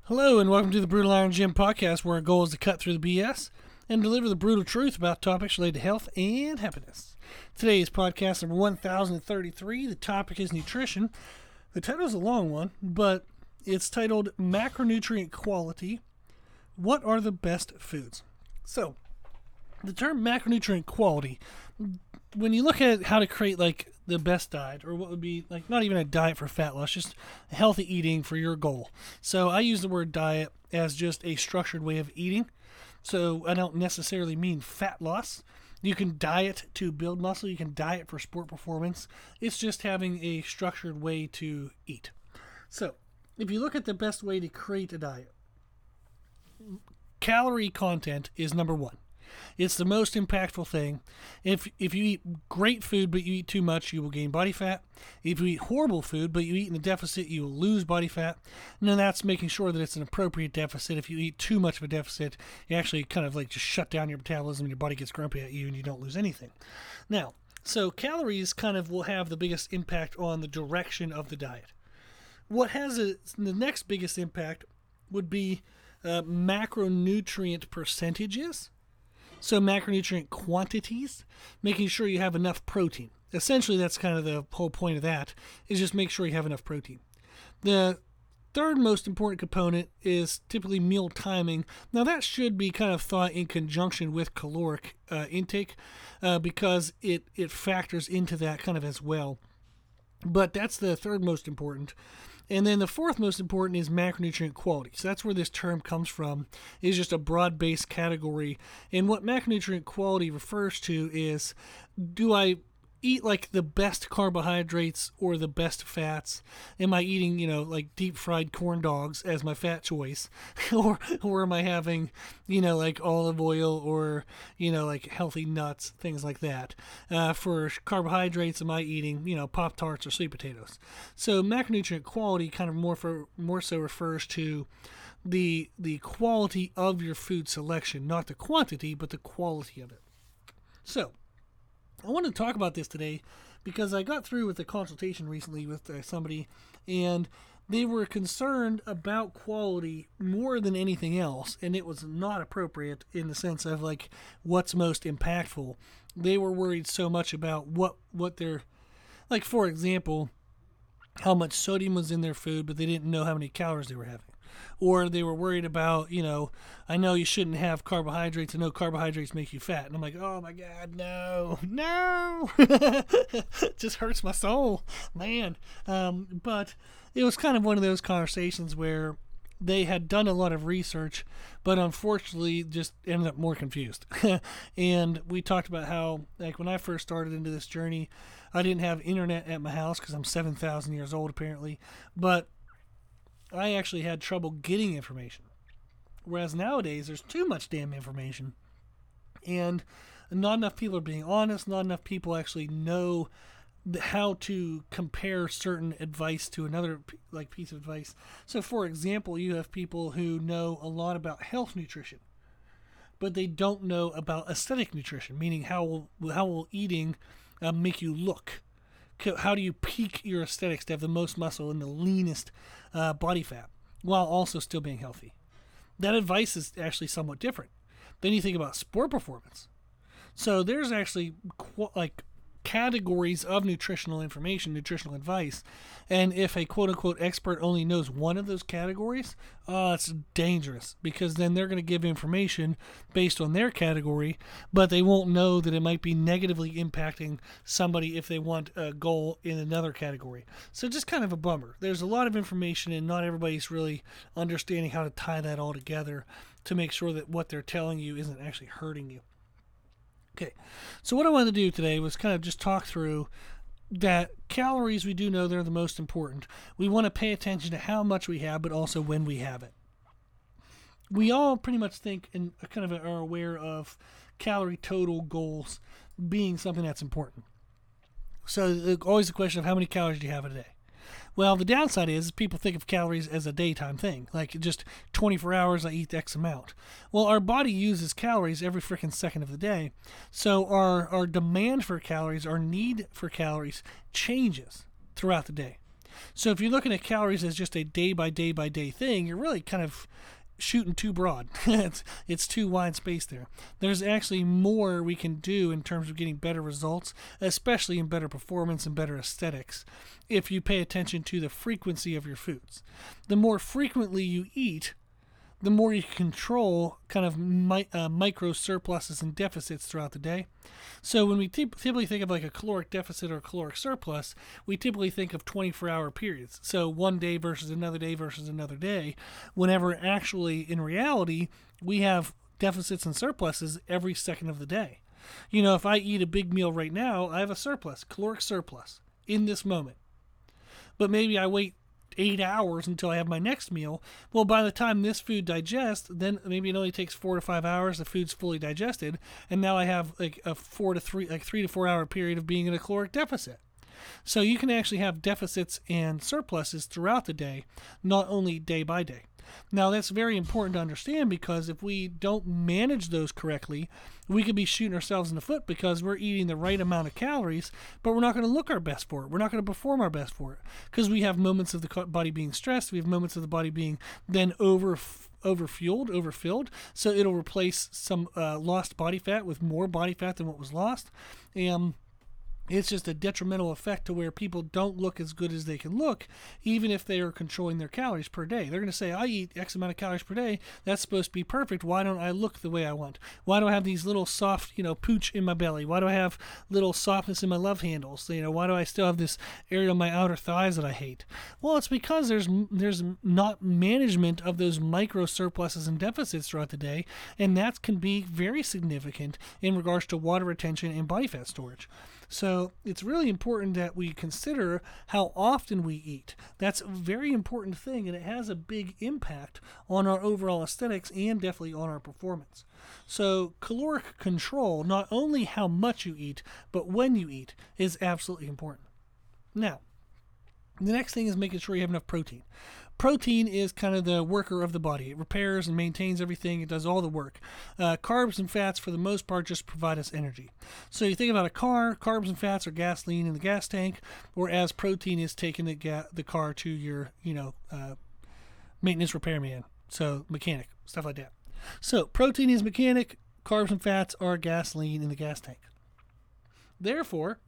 Hello and welcome to the Brutal Iron Gym podcast, where our goal is to cut through the BS and deliver the brutal truth about topics related to health and happiness. Today's podcast number 1033. The topic is nutrition. The title is a long one, but it's titled Macronutrient Quality. What are the best foods? So, the term macronutrient quality, when you look at how to create like the best diet, or what would be like not even a diet for fat loss, just healthy eating for your goal. So I use the word diet as just a structured way of eating. So I don't necessarily mean fat loss. You can diet to build muscle. You can diet for sport performance. It's just having a structured way to eat. So if you look at the best way to create a diet, calorie content is number one. It's the most impactful thing. If you eat great food but you eat too much, you will gain body fat. If you eat horrible food but you eat in a deficit, you will lose body fat. And then that's making sure that it's an appropriate deficit. If you eat too much of a deficit, you actually kind of like just shut down your metabolism and your body gets grumpy at you and you don't lose anything. Now, so calories kind of will have the biggest impact on the direction of the diet. What has the next biggest impact would be macronutrient percentages. So macronutrient quantities, making sure you have enough protein. Essentially, that's kind of the whole point of that, is just make sure you have enough protein. The third most important component is typically meal timing. Now, that should be kind of thought in conjunction with caloric intake because it factors into that kind of as well. But that's the third most important. And then the fourth most important is macronutrient quality. So that's where this term comes from, is just a broad-based category. And what macronutrient quality refers to is, do I eat like the best carbohydrates or the best fats? Am I eating, like deep fried corn dogs as my fat choice? or am I having, like olive oil or, like healthy nuts, things like that? For carbohydrates, am I eating, Pop-Tarts or sweet potatoes? So macronutrient quality kind of more so refers to the quality of your food selection, not the quantity, but the quality of it. So I want to talk about this today because I got through with a consultation recently with somebody, and they were concerned about quality more than anything else, and it was not appropriate in the sense of like what's most impactful. They were worried so much about what their, like for example, how much sodium was in their food, but they didn't know how many calories they were having. Or they were worried about, I know you shouldn't have carbohydrates. I know carbohydrates make you fat. And I'm like, oh my God, no. It just hurts my soul, man. But it was kind of one of those conversations where they had done a lot of research, but unfortunately just ended up more confused. And we talked about how, like, when I first started into this journey, I didn't have internet at my house because I'm 7,000 years old apparently, but I actually had trouble getting information. Whereas nowadays, there's too much damn information. And not enough people are being honest. Not enough people actually know how to compare certain advice to another piece of advice. So, for example, you have people who know a lot about health nutrition, but they don't know about aesthetic nutrition, meaning how will eating make you look. How do you peak your aesthetics to have the most muscle and the leanest body fat while also still being healthy? That advice is actually somewhat different. Then you think about sport performance. So there's actually categories of nutritional information, nutritional advice. And if a quote-unquote expert only knows one of those categories, it's dangerous because then they're going to give information based on their category, but they won't know that it might be negatively impacting somebody if they want a goal in another category. So just kind of a bummer. There's a lot of information and not everybody's really understanding how to tie that all together to make sure that what they're telling you isn't actually hurting you. Okay, so what I wanted to do today was kind of just talk through that calories, we do know they're the most important. We want to pay attention to how much we have, but also when we have it. We all pretty much think and kind of are aware of calorie total goals being something that's important. So always the question of how many calories do you have a day? Well, the downside is people think of calories as a daytime thing, like just 24 hours I eat X amount. Well, our body uses calories every freaking second of the day, so our demand for calories, our need for calories changes throughout the day. So if you're looking at calories as just a day by day by day thing, you're really kind of shooting too broad. it's too wide space there. There's actually more we can do in terms of getting better results, especially in better performance and better aesthetics, if you pay attention to the frequency of your foods. The more frequently you eat, the more you control kind of micro surpluses and deficits throughout the day. So when we typically think of like a caloric deficit or a caloric surplus, we typically think of 24-hour periods. So one day versus another day versus another day, whenever actually in reality we have deficits and surpluses every second of the day. You know, if I eat a big meal right now, I have a surplus, caloric surplus in this moment. But maybe I wait 8 hours until I have my next meal. Well, by the time this food digests, then maybe it only takes 4 to 5 hours. The food's fully digested, and now I have like a 3 to 4 hour period of being in a caloric deficit. So you can actually have deficits and surpluses throughout the day, not only day by day. Now, that's very important to understand, because if we don't manage those correctly, we could be shooting ourselves in the foot because we're eating the right amount of calories, but we're not going to look our best for it. We're not going to perform our best for it because we have moments of the body being stressed. We have moments of the body being then overfilled. So it'll replace some lost body fat with more body fat than what was lost. And it's just a detrimental effect to where people don't look as good as they can look, even if they are controlling their calories per day. They're going to say, I eat X amount of calories per day. That's supposed to be perfect. Why don't I look the way I want? Why do I have these little soft, pooch in my belly? Why do I have little softness in my love handles? Why do I still have this area on my outer thighs that I hate? Well, it's because there's not management of those micro surpluses and deficits throughout the day, and that can be very significant in regards to water retention and body fat storage. So it's really important that we consider how often we eat. That's a very important thing, and it has a big impact on our overall aesthetics and definitely on our performance. So caloric control, not only how much you eat, but when you eat, is absolutely important. Now, the next thing is making sure you have enough protein. Protein is kind of the worker of the body. It repairs and maintains everything. It does all the work. Carbs and fats, for the most part, just provide us energy. So you think about a car, carbs and fats are gasoline in the gas tank, whereas protein is taking the car to your, maintenance repairman. So mechanic, stuff like that. So protein is mechanic, carbs and fats are gasoline in the gas tank. Therefore,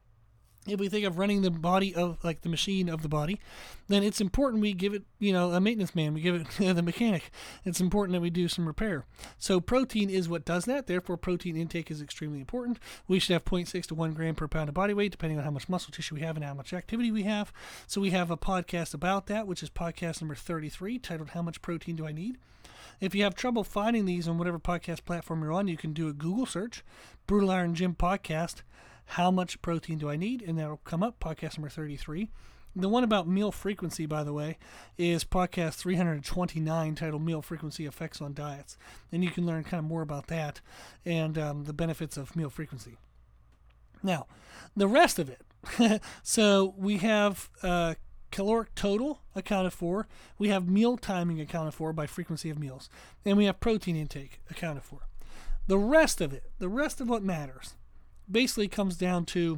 if we think of running the body of like the machine of the body, then it's important we give it, a maintenance man. We give it the mechanic. It's important that we do some repair. So protein is what does that. Therefore, protein intake is extremely important. We should have 0.6 to 1 gram per pound of body weight, depending on how much muscle tissue we have and how much activity we have. So we have a podcast about that, which is podcast number 33, titled How Much Protein Do I Need? If you have trouble finding these on whatever podcast platform you're on, you can do a Google search, Brutal Iron Gym Podcast, How Much Protein Do I Need? And that'll come up, podcast number 33. The one about meal frequency, by the way, is podcast 329, titled Meal Frequency Effects on Diets. And you can learn kind of more about that and the benefits of meal frequency. Now, the rest of it. So we have caloric total accounted for. We have meal timing accounted for by frequency of meals. And we have protein intake accounted for. The rest of what matters, basically comes down to,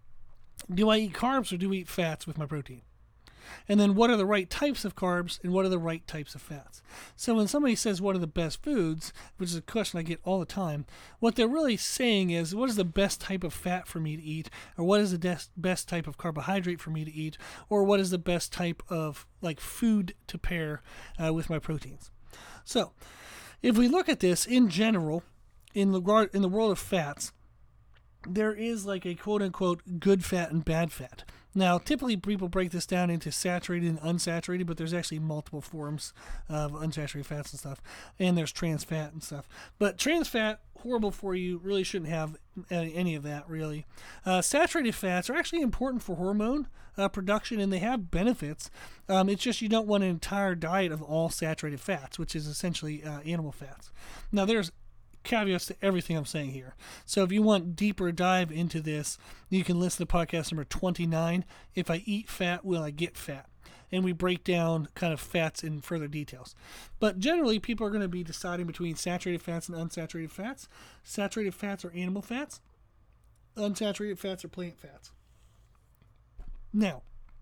do I eat carbs or do I eat fats with my protein? And then what are the right types of carbs and what are the right types of fats? So when somebody says what are the best foods, which is a question I get all the time, what they're really saying is, what is the best type of fat for me to eat? Or what is the best type of carbohydrate for me to eat? Or what is the best type of food to pair with my proteins? So if we look at this in general, in the world of fats, there is like a quote-unquote good fat and bad fat. Now, typically people break this down into saturated and unsaturated, but there's actually multiple forms of unsaturated fats and stuff. And there's trans fat and stuff. But trans fat, horrible for you, really shouldn't have any of that, really. Saturated fats are actually important for hormone production, and they have benefits. It's just you don't want an entire diet of all saturated fats, which is essentially animal fats. Now, there's caveats to everything I'm saying here. So if you want deeper dive into this, you can listen to podcast number 29, If I Eat Fat, Will I Get Fat? And we break down kind of fats in further details. But generally, people are going to be deciding between saturated fats and unsaturated fats. Saturated fats are animal fats. Unsaturated fats are plant fats. Now,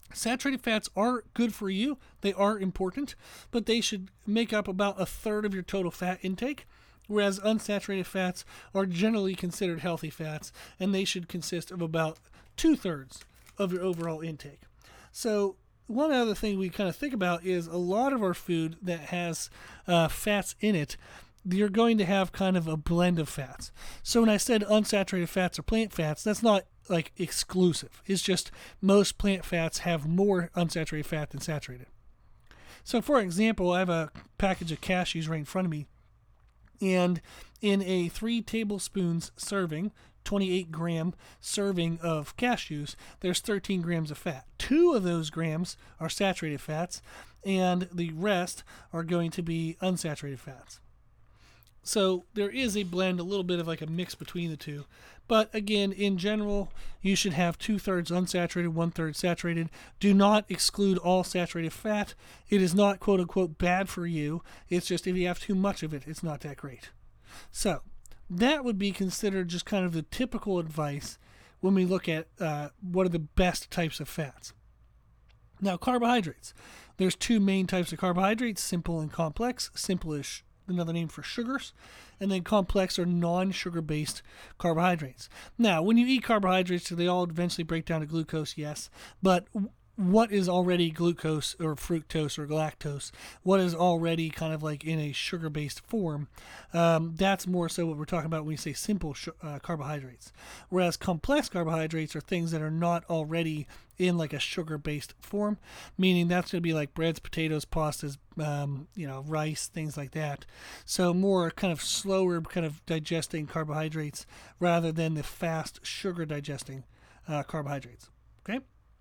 Saturated fats are good for you. They are important, but they should make up about a third of your total fat intake, whereas unsaturated fats are generally considered healthy fats, and they should consist of about 2/3 of your overall intake. So one other thing we kind of think about is a lot of our food that has fats in it, you're going to have kind of a blend of fats. So when I said unsaturated fats or plant fats, that's not like exclusive. It's just most plant fats have more unsaturated fat than saturated. So for example, I have a package of cashews right in front of me, and in a 3 tablespoons serving, 28-gram serving of cashews, there's 13 grams of fat. 2 of those grams are saturated fats, and the rest are going to be unsaturated fats. So there is a blend, a little bit of like a mix between the two. But again, in general, you should have 2/3 unsaturated, 1/3 saturated. Do not exclude all saturated fat. It is not quote unquote bad for you. It's just if you have too much of it, it's not that great. So that would be considered just kind of the typical advice when we look at what are the best types of fats. Now, carbohydrates. There's 2 main types of carbohydrates, simple and complex. Simple is another name for sugars, and then complex or non-sugar based carbohydrates. Now, when you eat carbohydrates, do they all eventually break down to glucose? Yes, but what is already glucose or fructose or galactose, what is already kind of like in a sugar-based form, that's more so what we're talking about when we say simple carbohydrates. Whereas complex carbohydrates are things that are not already in like a sugar-based form, meaning that's going to be like breads, potatoes, pastas, rice, things like that. So more kind of slower kind of digesting carbohydrates rather than the fast sugar digesting carbohydrates. Okay?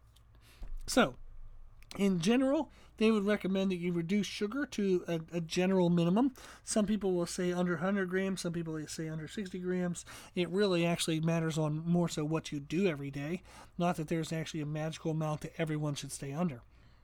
So, in general, they would recommend that you reduce sugar to a general minimum. Some people will say under 100 grams. Some people will say under 60 grams. It really actually matters on more so what you do every day. Not that there's actually a magical amount that everyone should stay under.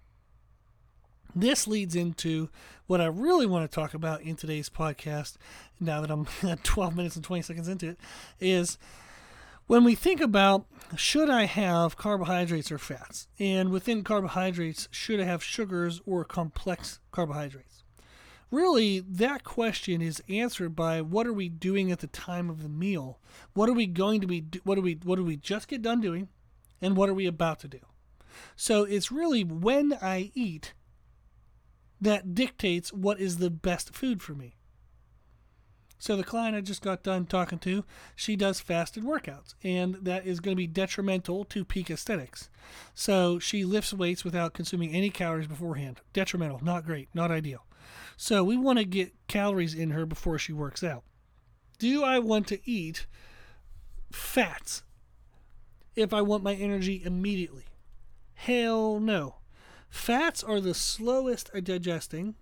This leads into what I really want to talk about in today's podcast, now that I'm 12 minutes and 20 seconds into it, is when we think about, should I have carbohydrates or fats? And within carbohydrates, should I have sugars or complex carbohydrates? Really, that question is answered by what are we doing at the time of the meal? What are we going to be? What do we just get done doing? And what are we about to do? So it's really when I eat that dictates what is the best food for me. So the client I just got done talking to, she does fasted workouts, and that is going to be detrimental to peak aesthetics. So she lifts weights without consuming any calories beforehand. Detrimental, not great, not ideal. So we want to get calories in her before she works out. Do I want to eat fats if I want my energy immediately? Hell no. Fats are the slowest at digesting.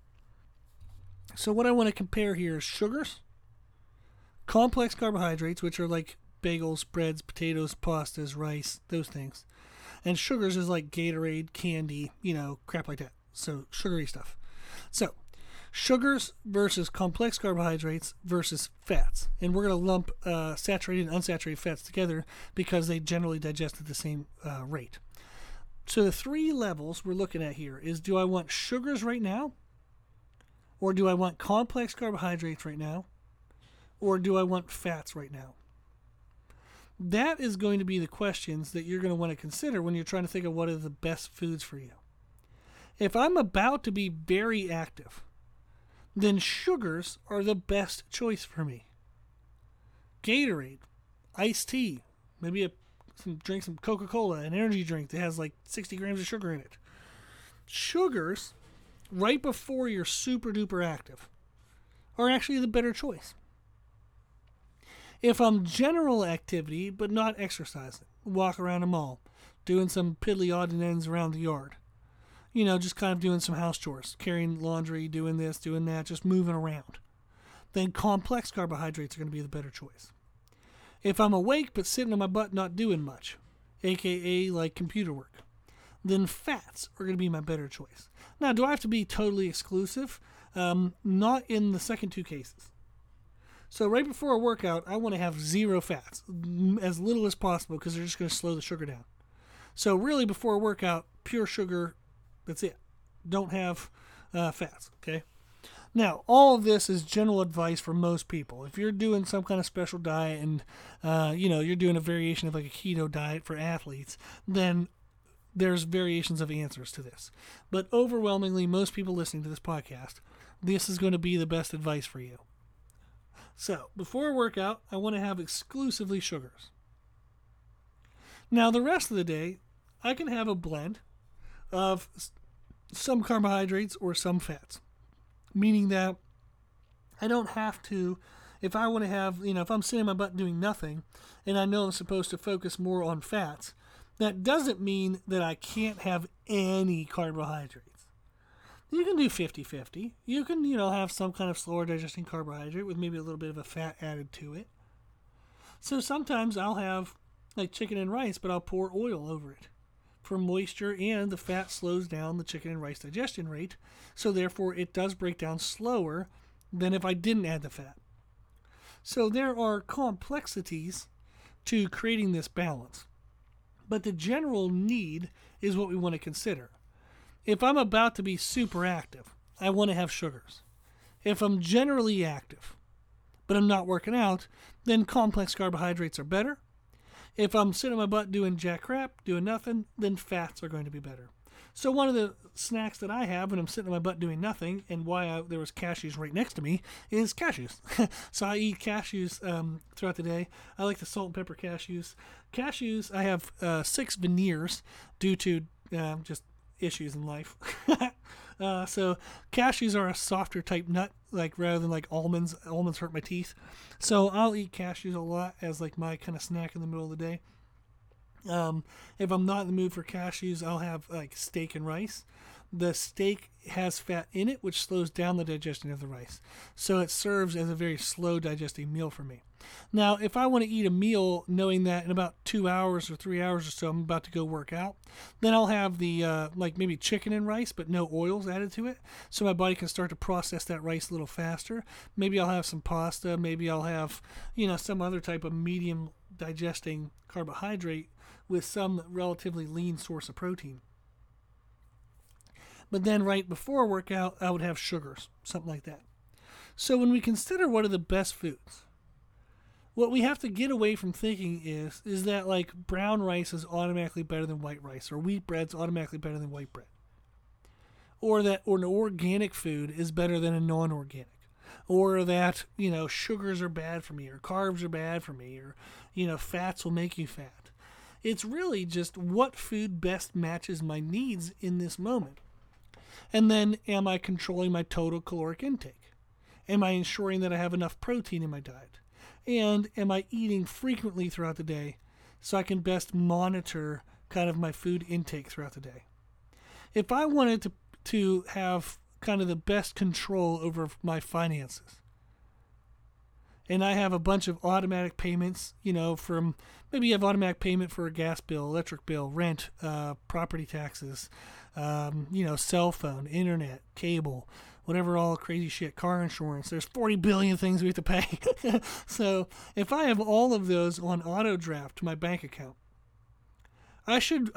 So what I want to compare here is sugars, complex carbohydrates, which are like bagels, breads, potatoes, pastas, rice, those things. And sugars is like Gatorade, candy, crap like that. So sugary stuff. So sugars versus complex carbohydrates versus fats. And we're going to lump saturated and unsaturated fats together because they generally digest at the same rate. So the 3 levels we're looking at here is, do I want sugars right now? Or do I want complex carbohydrates right now? Or do I want fats right now? That is going to be the questions that you're going to want to consider when you're trying to think of what are the best foods for you. If I'm about to be very active, then sugars are the best choice for me. Gatorade, iced tea, maybe drink some Coca-Cola, an energy drink that has like 60 grams of sugar in it. Sugars, right before you're super duper active, are actually the better choice. If I'm general activity but not exercising, walk around a mall, doing some piddly odd and ends around the yard, just kind of doing some house chores, carrying laundry, doing this, doing that, just moving around, then complex carbohydrates are going to be the better choice. If I'm awake but sitting on my butt not doing much, aka like computer work, then fats are going to be my better choice. Now, do I have to be totally exclusive? Not in the second 2 cases. So right before a workout, I want to have 0 fats, as little as possible, because they're just going to slow the sugar down. So really, before a workout, pure sugar. That's it. Don't have fats. Okay. Now, all of this is general advice for most people. If you're doing some kind of special diet and, you're doing a variation of like a keto diet for athletes, then there's variations of answers to this. But overwhelmingly, most people listening to this podcast, this is going to be the best advice for you. So, before a workout, I want to have exclusively sugars. Now, the rest of the day, I can have a blend of some carbohydrates or some fats. Meaning that I don't have to, if I want to have, if I'm sitting in my butt doing nothing and I know I'm supposed to focus more on fats, that doesn't mean that I can't have any carbohydrates. You can do 50-50. You can, have some kind of slower digesting carbohydrate with maybe a little bit of a fat added to it. So sometimes I'll have like chicken and rice, but I'll pour oil over it for moisture, and the fat slows down the chicken and rice digestion rate, so therefore it does break down slower than if I didn't add the fat. So there are complexities to creating this balance, but the general need is what we want to consider. If I'm about to be super active, I want to have sugars. If I'm generally active, but I'm not working out, then complex carbohydrates are better. If I'm sitting on my butt doing jack crap, doing nothing, then fats are going to be better. So one of the snacks that I have when I'm sitting on my butt doing nothing, and why there was cashews right next to me, is cashews. So I eat cashews throughout the day. I like the salt and pepper cashews. Cashews, I have 6 veneers due to just issues in life. So cashews are a softer type nut, like rather than like almonds. Almonds hurt my teeth. So I'll eat cashews a lot as like my kind of snack in the middle of the day. If I'm not in the mood for cashews, I'll have like steak and rice. The steak has fat in it, which slows down the digestion of the rice. So it serves as a very slow digesting meal for me. Now, if I want to eat a meal knowing that in about 2 hours or 3 hours or so I'm about to go work out, then I'll have the like maybe chicken and rice, but no oils added to it, so my body can start to process that rice a little faster. Maybe I'll have some pasta. Maybe I'll have some other type of medium digesting carbohydrate with some relatively lean source of protein. But then right before a workout, I would have sugars, something like that. So when we consider what are the best foods, what we have to get away from thinking is that like brown rice is automatically better than white rice, or wheat bread's automatically better than white bread, or that an organic food is better than a non-organic, or that sugars are bad for me, or carbs are bad for me, or fats will make you fat. It's really just what food best matches my needs in this moment. And then, am I controlling my total caloric intake? Am I ensuring that I have enough protein in my diet? And am I eating frequently throughout the day so I can best monitor kind of my food intake throughout the day? If I wanted to have kind of the best control over my finances, and I have a bunch of automatic payments, from maybe you have automatic payment for a gas bill, electric bill, rent, property taxes, cell phone, internet, cable, whatever, all crazy shit, car insurance. There's 40 billion things we have to pay. So if I have all of those on auto draft to my bank account, I should,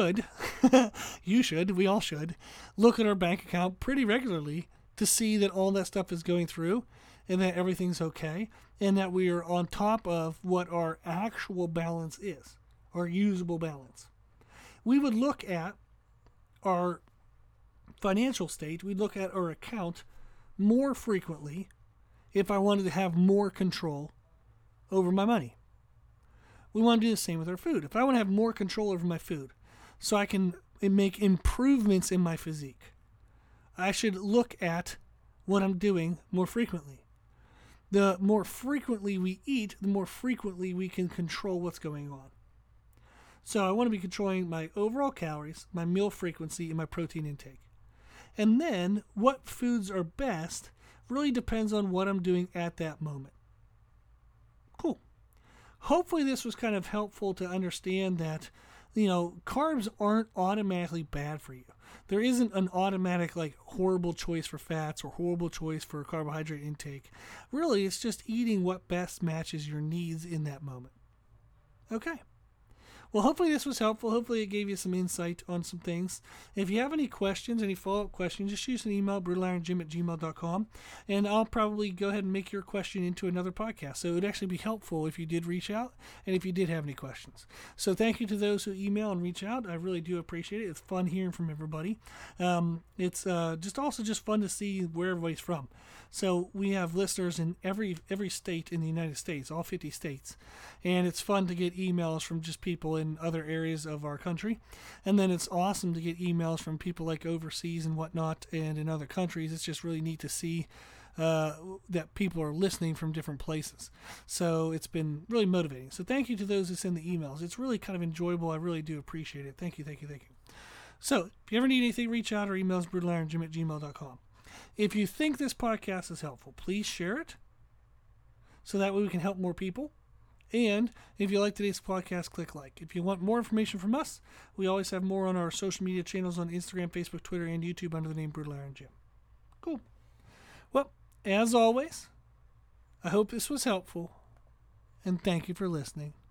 you should, we all should, look at our bank account pretty regularly to see that all that stuff is going through and that everything's okay and that we are on top of what our actual balance is, our usable balance. We would look at our financial state, we'd look at our account more frequently if I wanted to have more control over my money. We want to do the same with our food. If I want to have more control over my food so I can make improvements in my physique, I should look at what I'm doing more frequently. The more frequently we eat, the more frequently we can control what's going on. So I want to be controlling my overall calories, my meal frequency, and my protein intake. And then what foods are best really depends on what I'm doing at that moment. Cool. Hopefully this was kind of helpful to understand that, carbs aren't automatically bad for you. There isn't an automatic, horrible choice for fats or horrible choice for carbohydrate intake. Really, it's just eating what best matches your needs in that moment. Okay. Well, hopefully this was helpful. Hopefully it gave you some insight on some things. If you have any questions, any follow-up questions, just shoot us an email, brutalirongym@gmail.com, and I'll probably go ahead and make your question into another podcast. So it would actually be helpful if you did reach out and if you did have any questions. So thank you to those who email and reach out. I really do appreciate it. It's fun hearing from everybody. It's just fun to see where everybody's from. So we have listeners in every state in the United States, all 50 states. And it's fun to get emails from just people in other areas of our country. And then it's awesome to get emails from people like overseas and whatnot and in other countries. It's just really neat to see that people are listening from different places. So it's been really motivating. So thank you to those who send the emails. It's really kind of enjoyable. I really do appreciate it. Thank you. So if you ever need anything, reach out or email us brutalirongym@gmail.com. If you think this podcast is helpful, please share it so that way we can help more people. And if you like today's podcast, click like. If you want more information from us, we always have more on our social media channels on Instagram, Facebook, Twitter, and YouTube under the name Brutal Iron Gym. Cool. Well, as always, I hope this was helpful, and thank you for listening.